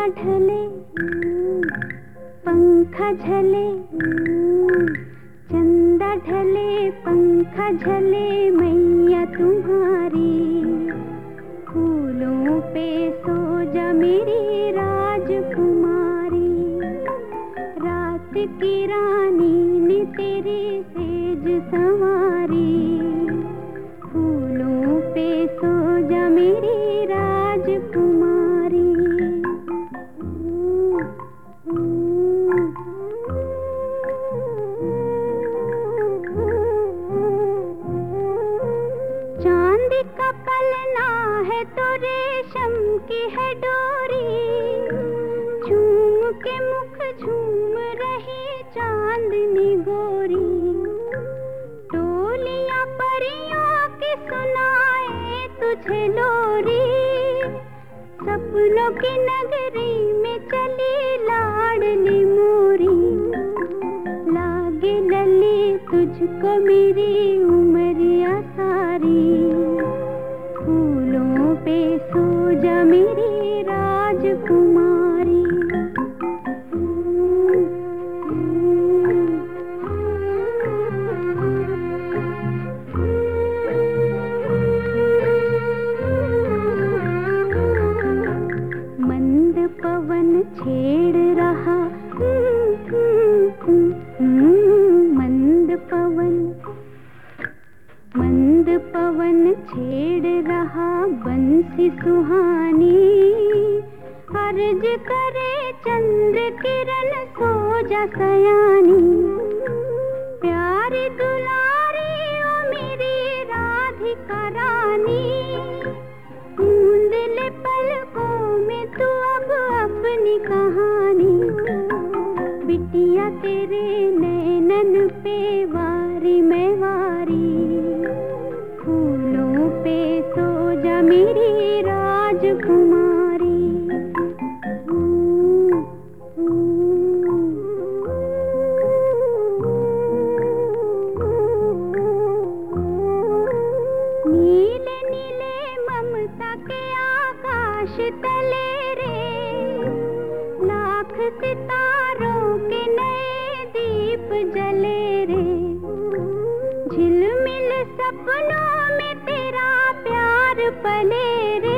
ढले पंखा झले, चंदा ढले पंखा झले मैया तुम्हारी। फूलों पे सो जा मेरी राजकुमारी। रात की रानी ने तेरी सेज संवारी। फूलों पे सो जा मेरी राजकुमारी। चांद का पलना है तो रेशम की है डोरी। झूम के मुख झूम रही चांदनी गोरी। टोलियां परियों की सुनाए तुझे लोरी। सपनों की नगरी में चली लाडली मोरी। लागे लली तुझको मेरी उमरिया सारी। फूलों पे सो जा मेरी राजकुमारी। मंद पवन छेड़ रहा, मंद पवन छेड़ रहा बंसी सुहानी। अर्ज करे चंद्र किरण सो जा सयानी। प्यारी दुलारी ओ मेरी राधिका रानी। मूंद ले पलकों में तू अब अपनी कहानी। बिटिया तेरे नैनन पे वारी मैं वारी। फूलों पे सो जा मेरी राजकुमारी। नीले नीले ममता के आकाश तले रे। लाख सितारों के नए दीप जले रे। झिलमिल सपनों में तेरा प्यार पले रे।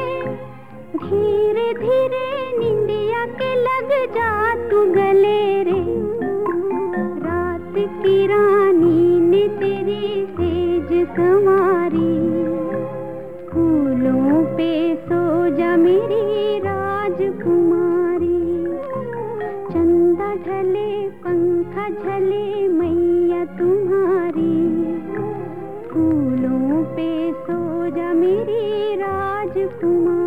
धीरे धीरे निंदिया के लग जा तू गले रे। रात की रानी ने तेरी सेज संवारी। फूलों पे सो जा मेरी राजकुमारी। चंदा ढले पंखा झले मैया तुम्हारी। फूलों पे सो जा मेरी राजकुमारी।